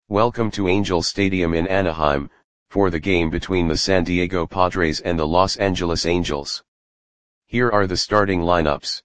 Welcome to Angel Stadium in Anaheim, for the game between the San Diego Padres and the Los Angeles Angels. Here are the starting lineups.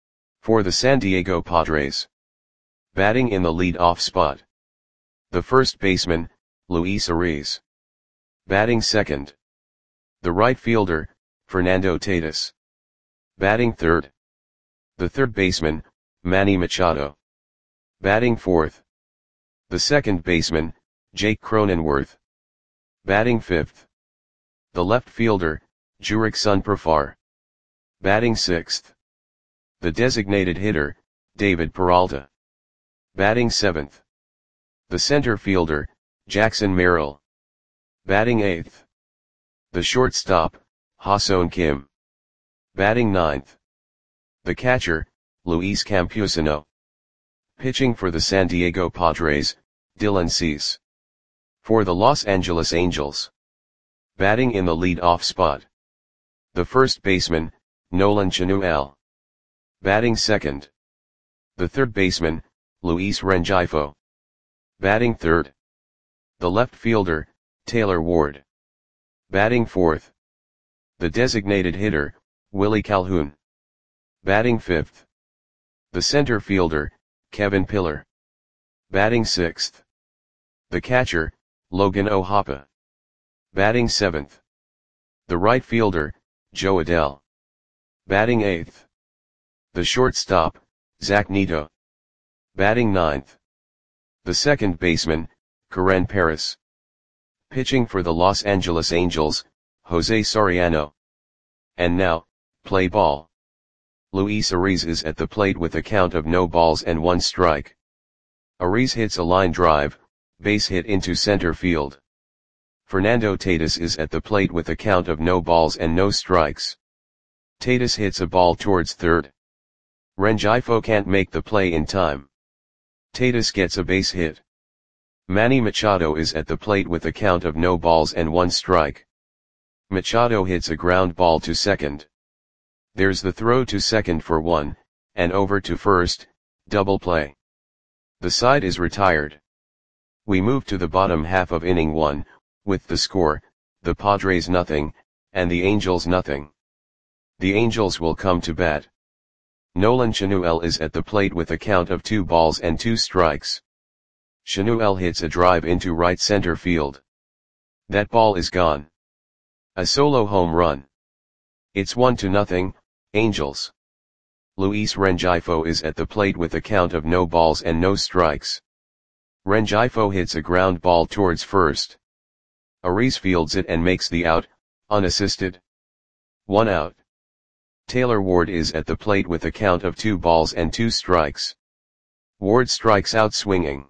For the San Diego Padres. Batting in the lead-off spot. The first baseman, Luis Arraez. Batting second. The right fielder, Fernando Tatis. Batting third. The third baseman, Manny Machado. Batting fourth. The second baseman, Jake Cronenworth. Batting fifth. The left fielder, Jurickson Profar. Batting sixth. The designated hitter, David Peralta. Batting seventh. The center fielder, Jackson Merrill. Batting eighth. The shortstop, Ha-Seong Kim. Batting ninth. The catcher, Luis Campusano. Pitching for the San Diego Padres, Dylan Cease. For the Los Angeles Angels. Batting in the lead-off spot. The first baseman, Nolan Chanuel. Batting second. The third baseman, Luis Rengifo. Batting third. The left fielder, Taylor Ward. Batting fourth. The designated hitter, Willie Calhoun. Batting fifth. The center fielder, Kevin Pillar. Batting sixth. The catcher, Logan O'Hoppe. Batting seventh. The right fielder, Jo Adell. Batting eighth. The shortstop, Zach Neto. Batting ninth. The second baseman, Karen Paris. Pitching for the Los Angeles Angels, Jose Soriano. And now, play ball. Luis Arraez is at the plate with a count of no balls and one strike. Arraez hits a line drive, base hit into center field. Fernando Tatis is at the plate with a count of no balls and no strikes. Tatis hits a ball towards third. Rengifo can't make the play in time. Tatis gets a base hit. Manny Machado is at the plate with a count of no balls and one strike. Machado hits a ground ball to second. There's the throw to second for one, and over to first, double play. The side is retired. We move to the bottom half of inning 1, with the score, the Padres nothing, and the Angels nothing. The Angels will come to bat. Nolan Chanuel is at the plate with a count of 2 balls and 2 strikes. Chanuel hits a drive into right center field. That ball is gone. A solo home run. It's 1-0, Angels. Luis Rengifo is at the plate with a count of no balls and no strikes. Rengifo hits a ground ball towards first. Arraez fields it and makes the out, unassisted. 1 out. Taylor Ward is at the plate with a count of 2 balls and 2 strikes. Ward strikes out swinging.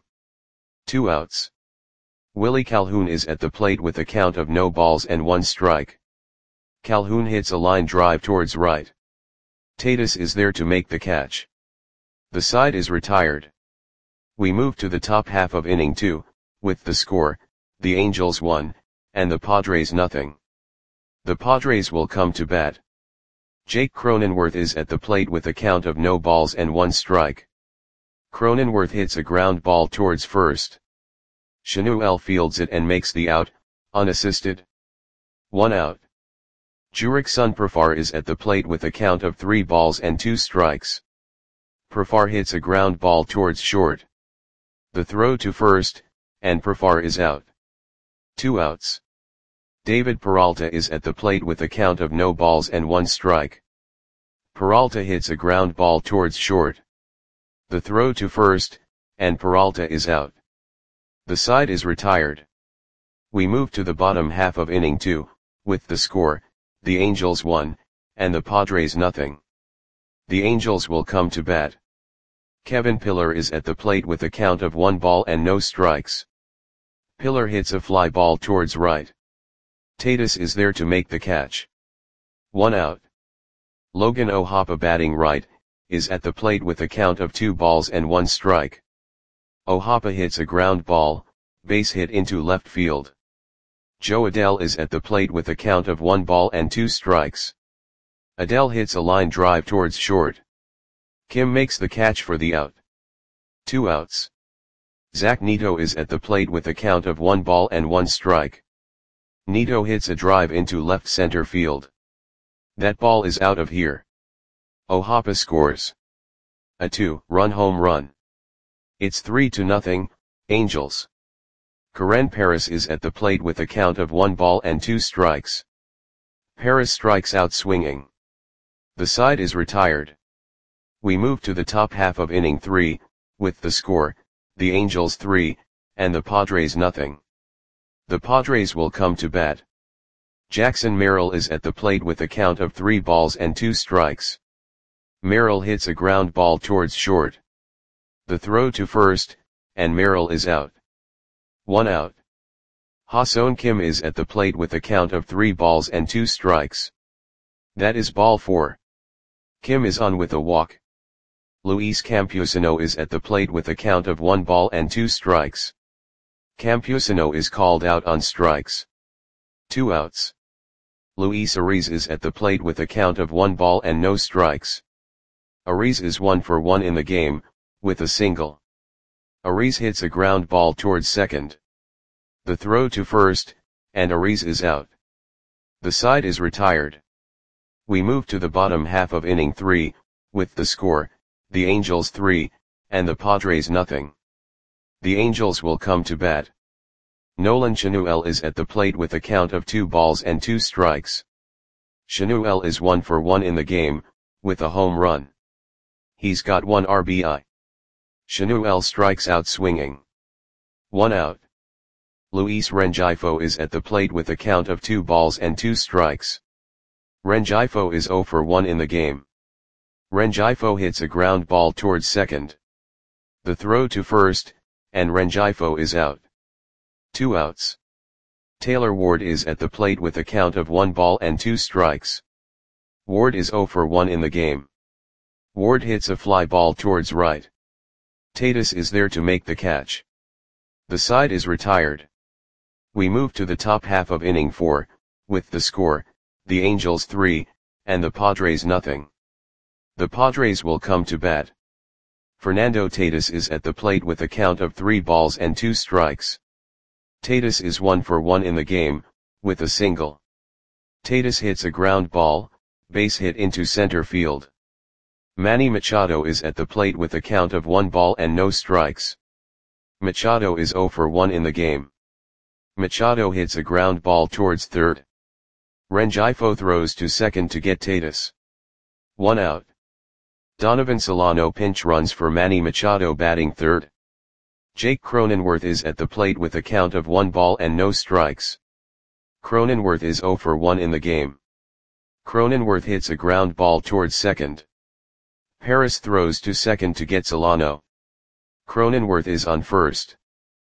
2 outs. Willie Calhoun is at the plate with a count of no balls and 1 strike. Calhoun hits a line drive towards right. Tatis is there to make the catch. The side is retired. We move to the top half of inning 2, with the score, the Angels 1, and the Padres nothing. The Padres will come to bat. Jake Cronenworth is at the plate with a count of no balls and 1 strike. Cronenworth hits a ground ball towards first. Chanuel fields it and makes the out, unassisted. 1 out. Jurickson Profar is at the plate with a count of 3 balls and 2 strikes. Profar hits a ground ball towards short. The throw to first, and Profar is out. 2 outs. David Peralta is at the plate with a count of no balls and 1 strike. Peralta hits a ground ball towards short. The throw to first, and Peralta is out. The side is retired. We move to the bottom half of inning 2, with the score, the Angels 1, and the Padres nothing. The Angels will come to bat. Kevin Pillar is at the plate with a count of 1 ball and no strikes. Pillar hits a fly ball towards right. Tatis is there to make the catch. 1 out. Logan O'Hoppe batting right, is at the plate with a count of 2 balls and 1 strike. O'Hoppe hits a ground ball, base hit into left field. Jo Adell is at the plate with a count of 1 ball and 2 strikes. Adell hits a line drive towards short. Kim makes the catch for the out. 2 outs. Zach Neto is at the plate with a count of 1 ball and 1 strike. Neto hits a drive into left center field. That ball is out of here. O'Hoppe scores a 2-run home run. It's 3-0, Angels. Karen Paris is at the plate with a count of 1 ball and 2 strikes. Paris strikes out swinging. The side is retired. We move to the top half of inning 3, with the score, the Angels 3, and the Padres nothing. The Padres will come to bat. Jackson Merrill is at the plate with a count of 3 balls and 2 strikes. Merrill hits a ground ball towards short. The throw to first, and Merrill is out. 1 out. Ha-Seong Kim is at the plate with a count of 3 balls and 2 strikes. That is ball 4. Kim is on with a walk. Luis Campusano is at the plate with a count of 1 ball and 2 strikes. Campusano is called out on strikes. 2 outs. Luis Ariz is at the plate with a count of 1 ball and no strikes. Ariz is 1 for 1 in the game, with a single. Ariz hits a ground ball towards second. The throw to first, and Ariz is out. The side is retired. We move to the bottom half of inning 3, with the score, the Angels 3, and the Padres nothing. The Angels will come to bat. Nolan Chanuel is at the plate with a count of 2 balls and 2 strikes. Chanuel is 1 for 1 in the game, with a home run. He's got 1 RBI. Chanuel strikes out swinging. 1 out. Luis Rengifo is at the plate with a count of 2 balls and 2 strikes. Rengifo is 0 for 1 in the game. Rengifo hits a ground ball towards second. The throw to first, and Rengifo is out. 2 outs. Taylor Ward is at the plate with a count of 1 ball and 2 strikes. Ward is 0 for 1 in the game. Ward hits a fly ball towards right. Tatis is there to make the catch. The side is retired. We move to the top half of inning 4, with the score, the Angels 3, and the Padres nothing. The Padres will come to bat. Fernando Tatis is at the plate with a count of 3 balls and 2 strikes. Tatis is 1 for 1 in the game, with a single. Tatis hits a ground ball, base hit into center field. Manny Machado is at the plate with a count of 1 ball and no strikes. Machado is 0 for 1 in the game. Machado hits a ground ball towards third. Rengifo throws to second to get Tatis. 1 out. Donovan Solano pinch runs for Manny Machado batting third. Jake Cronenworth is at the plate with a count of 1 ball and no strikes. Cronenworth is 0 for 1 in the game. Cronenworth hits a ground ball towards second. Paris throws to second to get Solano. Cronenworth is on first.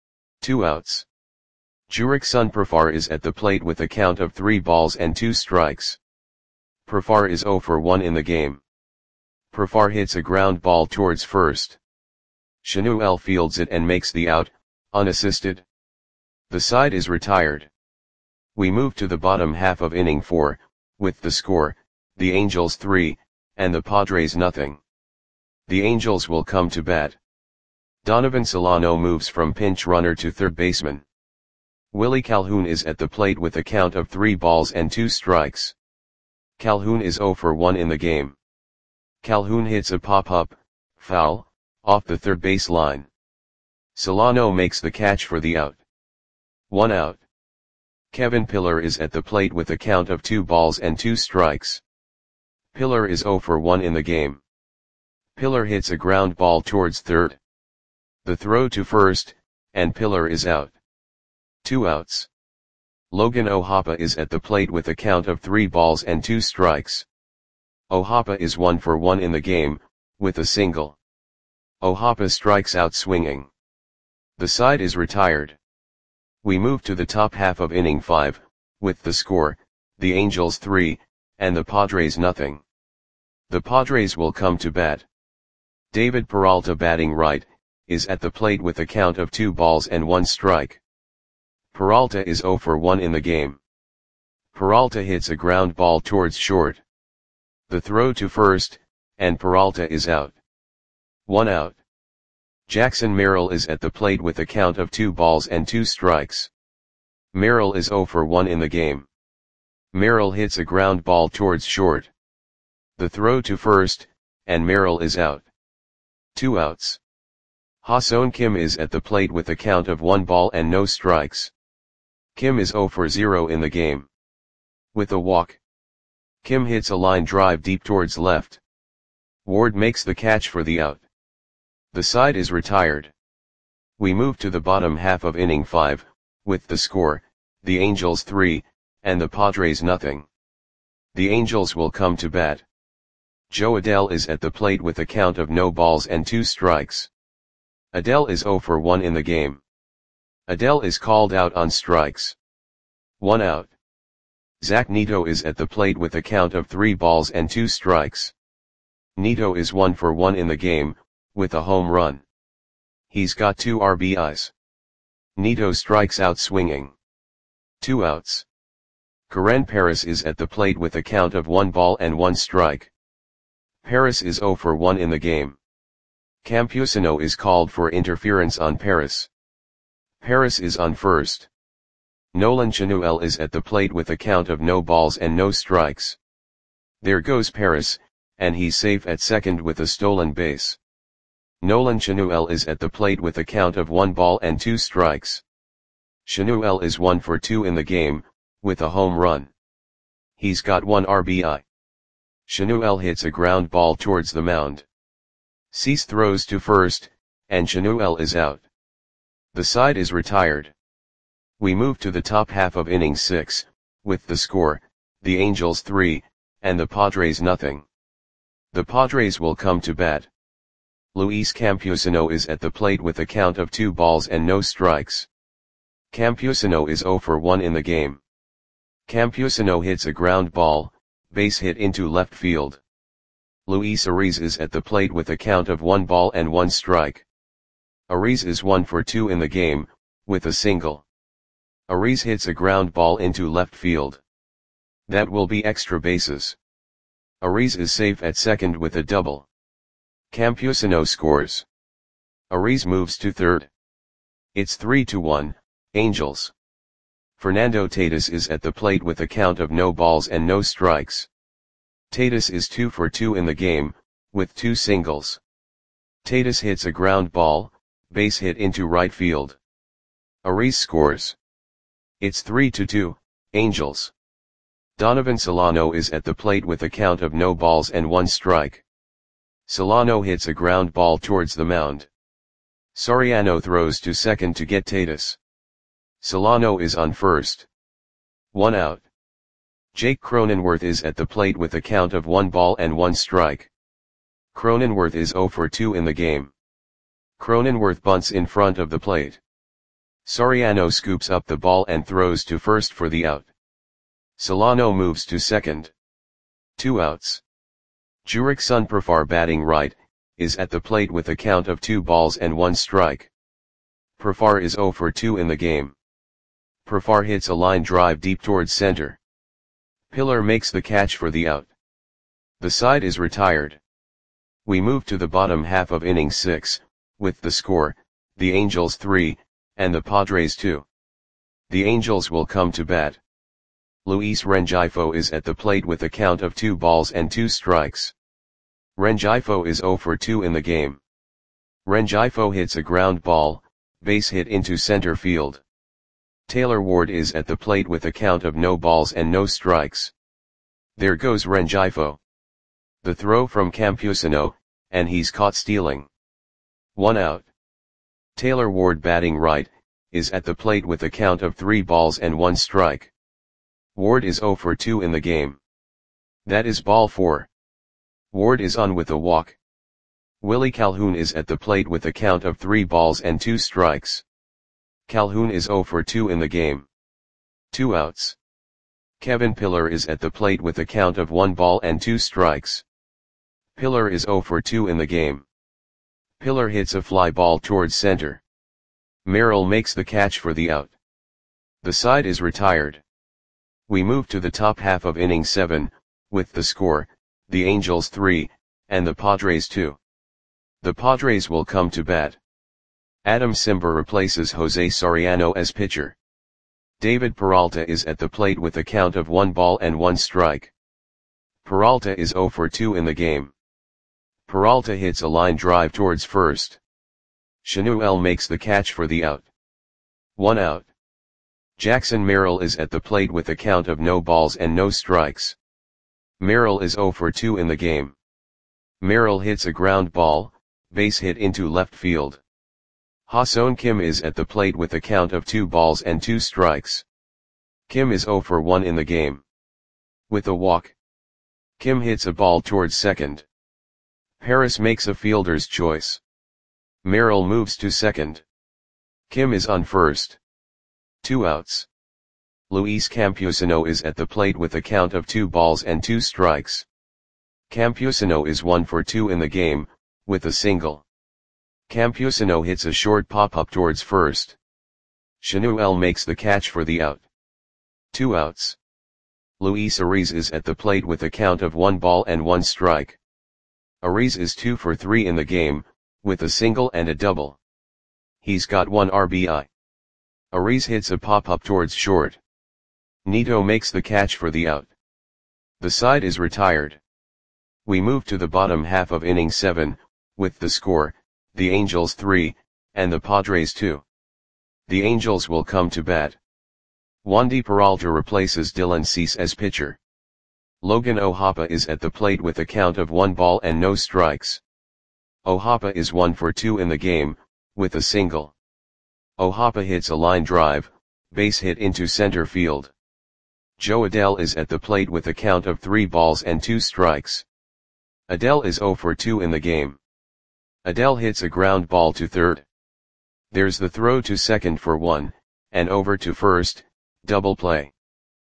2 outs. Jurickson Profar is at the plate with a count of 3 balls and 2 strikes. Profar is 0 for 1 in the game. Profar hits a ground ball towards first. Chanuel fields it and makes the out, unassisted. The side is retired. We move to the bottom half of inning 4, with the score, the Angels 3, and the Padres nothing. The Angels will come to bat. Donovan Solano moves from pinch runner to third baseman. Willie Calhoun is at the plate with a count of 3 balls and 2 strikes. Calhoun is 0 for 1 in the game. Calhoun hits a pop-up, foul, off the third base line. Solano makes the catch for the out. 1 out. Kevin Pillar is at the plate with a count of 2 balls and 2 strikes. Pillar is 0 for 1 in the game. Pillar hits a ground ball towards third. The throw to first, and Pillar is out. 2 outs. Logan O'Hoppe is at the plate with a count of 3 balls and 2 strikes. O'Hoppe is 1 for 1 in the game, with a single. O'Hoppe strikes out swinging. The side is retired. We move to the top half of inning 5, with the score, the Angels 3, and the Padres nothing. The Padres will come to bat. David Peralta batting right, is at the plate with a count of 2 balls and 1 strike. Peralta is 0 for 1 in the game. Peralta hits a ground ball towards short. The throw to first, and Peralta is out. 1 out. Jackson Merrill is at the plate with a count of 2 balls and 2 strikes. Merrill is 0 for 1 in the game. Merrill hits a ground ball towards short. The throw to first, and Merrill is out. 2 outs. Ha-Seong Kim is at the plate with a count of 1 ball and no strikes. Kim is 0 for 0 in the game. With a walk, Kim hits a line drive deep towards left. Ward makes the catch for the out. The side is retired. We move to the bottom half of inning 5, with the score, the Angels 3, and the Padres nothing. The Angels will come to bat. Joe Adell is at the plate with a count of no balls and 2 strikes. Adell is 0 for 1 in the game. Adell is called out on strikes. 1 out. Zach Neto is at the plate with a count of 3 balls and 2 strikes. Neto is 1 for 1 in the game, with a home run. He's got 2 RBIs. Neto strikes out swinging. 2 outs. Karen Paris is at the plate with a count of 1 ball and 1 strike. Paris is 0 for 1 in the game. Campusano is called for interference on Paris. Paris is on first. Nolan Chanuel is at the plate with a count of no balls and no strikes. There goes Paris, and he's safe at second with a stolen base. Nolan Chanuel is at the plate with a count of 1 ball and 2 strikes. Chanuel is 1 for 2 in the game, with a home run. He's got 1 RBI. Chanuel hits a ground ball towards the mound. Cease throws to first, and Chanuel is out. The side is retired. We move to the top half of inning 6, with the score, the Angels 3, and the Padres nothing. The Padres will come to bat. Luis Campusano is at the plate with a count of 2 balls and no strikes. Campusano is 0 for 1 in the game. Campusano hits a ground ball, base hit into left field. Luis Ariz is at the plate with a count of 1 ball and 1 strike. Ariz is 1 for 2 in the game, with a single. Ariz hits a ground ball into left field. That will be extra bases. Ariz is safe at second with a double. Campusano scores. Ariz moves to third. It's 3-1, Angels. Fernando Tatis is at the plate with a count of no balls and no strikes. Tatis is 2 for 2 in the game, with 2 singles. Tatis hits a ground ball, base hit into right field. Ariz scores. It's 3-2, Angels. Donovan Solano is at the plate with a count of no balls and 1 strike. Solano hits a ground ball towards the mound. Soriano throws to second to get Tatis. Solano is on first. 1 out. Jake Cronenworth is at the plate with a count of 1 ball and 1 strike. Cronenworth is 0 for 2 in the game. Cronenworth bunts in front of the plate. Soriano scoops up the ball and throws to first for the out. Solano moves to second. 2 outs. Jurickson Profar batting right, is at the plate with a count of 2 balls and 1 strike. Profar is 0 for 2 in the game. Profar hits a line drive deep towards center. Pillar makes the catch for the out. The side is retired. We move to the bottom half of inning 6, with the score, the Angels 3, and the Padres 2. The Angels will come to bat. Luis Rengifo is at the plate with a count of 2 balls and 2 strikes. Rengifo is 0 for 2 in the game. Rengifo hits a ground ball, base hit into center field. Taylor Ward is at the plate with a count of no balls and no strikes. There goes Rengifo. The throw from Campusano, and he's caught stealing. 1 out. Taylor Ward batting right, is at the plate with a count of 3 balls and 1 strike. Ward is 0 for 2 in the game. That is ball 4. Ward is on with a walk. Willie Calhoun is at the plate with a count of 3 balls and 2 strikes. Calhoun is 0 for 2 in the game. 2 outs. Kevin Pillar is at the plate with a count of 1 ball and 2 strikes. Pillar is 0 for 2 in the game. Pillar hits a fly ball towards center. Merrill makes the catch for the out. The side is retired. We move to the top half of inning 7, with the score, the Angels 3, and the Padres 2. The Padres will come to bat. Adam Simber replaces Jose Soriano as pitcher. David Peralta is at the plate with a count of 1 ball and 1 strike. Peralta is 0 for 2 in the game. Peralta hits a line drive towards first. Shanuel makes the catch for the out. 1 out. Jackson Merrill is at the plate with a count of no balls and no strikes. Merrill is 0 for 2 in the game. Merrill hits a ground ball, base hit into left field. Ha-Seong Kim is at the plate with a count of 2 balls and 2 strikes. Kim is 0 for 1 in the game. With a walk, Kim hits a ball towards second. Paris makes a fielder's choice. Merrill moves to second. Kim is on first. 2 outs. Luis Campusano is at the plate with a count of 2 balls and 2 strikes. Campusano is 1 for 2 in the game, with a single. Campusano hits a short pop-up towards first. Shanuel makes the catch for the out. 2 outs. Luis Ariz is at the plate with a count of 1 ball and 1 strike. Ariz is 2 for 3 in the game, with a single and a double. He's got 1 RBI. Ariz hits a pop-up towards short. Nito makes the catch for the out. The side is retired. We move to the bottom half of inning 7, with the score, the Angels 3, and the Padres 2. The Angels will come to bat. Wandy Peralta replaces Dylan Cease as pitcher. Logan O'Hoppe is at the plate with a count of 1 ball and no strikes. O'Hoppe is 1 for 2 in the game, with a single. O'Hoppe hits a line drive, base hit into center field. Joe Adell is at the plate with a count of 3 balls and 2 strikes. Adell is 0 for 2 in the game. Adell hits a ground ball to third. There's the throw to second for 1, and over to first, double play.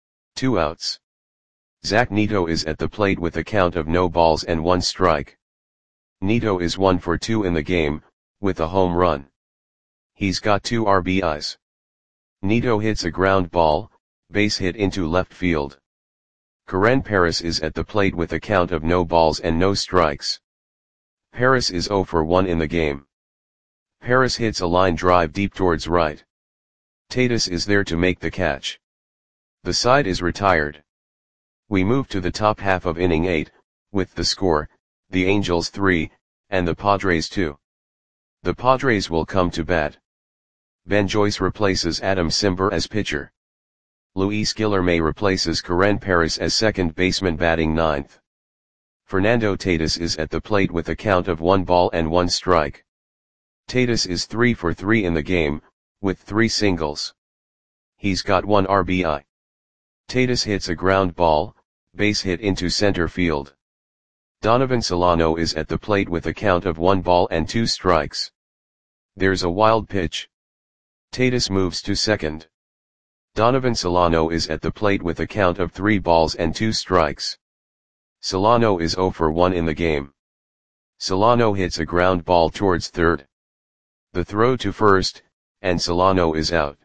2 outs. Zach Nito is at the plate with a count of no balls and 1 strike. Nito is 1 for 2 in the game, with a home run. He's got 2 RBIs. Nito hits a ground ball, base hit into left field. Karen Paris is at the plate with a count of no balls and no strikes. Paris is 0 for 1 in the game. Paris hits a line drive deep towards right. Tatis is there to make the catch. The side is retired. We move to the top half of inning 8, with the score, the Angels 3, and the Padres 2. The Padres will come to bat. Ben Joyce replaces Adam Simber as pitcher. Luis Guilherme replaces Karen Paris as second baseman batting 9th. Fernando Tatis is at the plate with a count of 1 ball and 1 strike. Tatis is 3 for 3 in the game, with 3 singles. He's got 1 RBI. Tatis hits a ground ball, base hit into center field. Donovan Solano is at the plate with a count of 1 ball and 2 strikes. There's a wild pitch. Tatis moves to second. Donovan Solano is at the plate with a count of 3 balls and 2 strikes. Solano is 0 for 1 in the game. Solano hits a ground ball towards third. The throw to first, and Solano is out.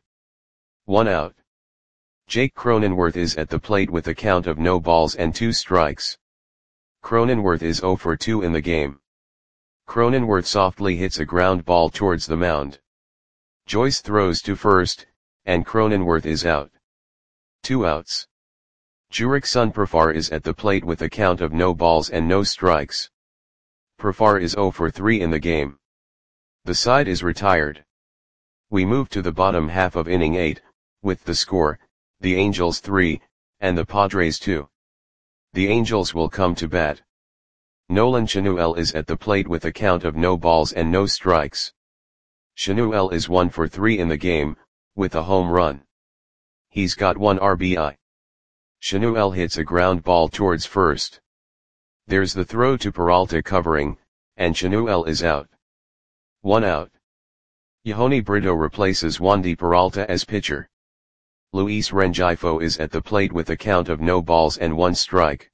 1 out. Jake Cronenworth is at the plate with a count of no balls and 2 strikes. Cronenworth is 0 for 2 in the game. Cronenworth softly hits a ground ball towards the mound. Joyce throws to first, and Cronenworth is out. 2 outs. Jurickson Profar is at the plate with a count of no balls and no strikes. Profar is 0 for 3 in the game. The side is retired. We move to the bottom half of inning 8, with the score, the Angels 3, and the Padres 2. The Angels will come to bat. Nolan Shanuel is at the plate with a count of no balls and no strikes. Shanuel is 1 for 3 in the game, with a home run. He's got 1 RBI. Shanuel hits a ground ball towards first. There's the throw to Peralta covering, and Shanuel is out. 1 out. Yehoni Brito replaces Wandy Peralta as pitcher. Luis Rengifo is at the plate with a count of no balls and 1 strike.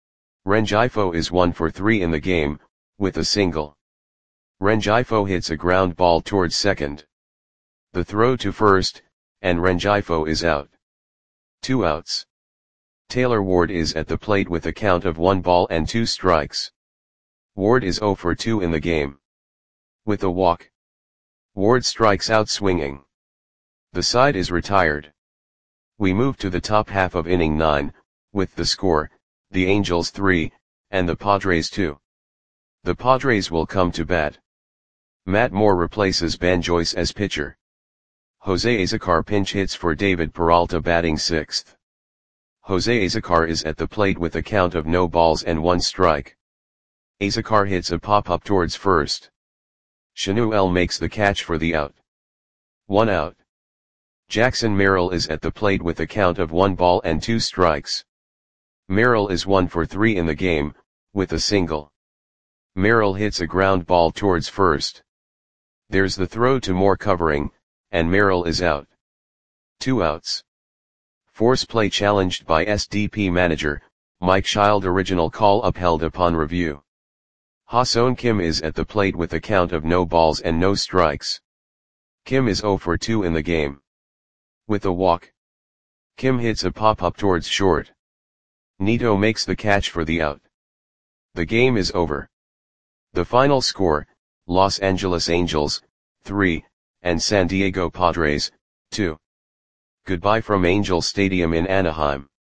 Rengifo is 1 for 3 in the game, with a single. Rengifo hits a ground ball towards second. The throw to first, and Rengifo is out. 2 outs. Taylor Ward is at the plate with a count of 1 ball and 2 strikes. Ward is 0 for 2 in the game. With a walk, Ward strikes out swinging. The side is retired. We move to the top half of inning 9, with the score, the Angels 3, and the Padres 2. The Padres will come to bat. Matt Moore replaces Ben Joyce as pitcher. Jose Azocar pinch hits for David Peralta batting 6th. Jose Azocar is at the plate with a count of no balls and 1 strike. Azocar hits a pop-up towards first. Shanuel makes the catch for the out. 1 out. Jackson Merrill is at the plate with a count of 1 ball and 2 strikes. Merrill is 1 for 3 in the game, with a single. Merrill hits a ground ball towards first. There's the throw to Moore covering, and Merrill is out. 2 outs. Force play challenged by SDP manager, Mike Schild. Original call upheld upon review. Ha-Seong Kim is at the plate with a count of no balls and no strikes. Kim is 0 for 2 in the game. With a walk. Kim hits a pop-up towards short. Nito makes the catch for the out. The game is over. The final score, Los Angeles Angels, 3, and San Diego Padres, 2. Goodbye from Angel Stadium in Anaheim.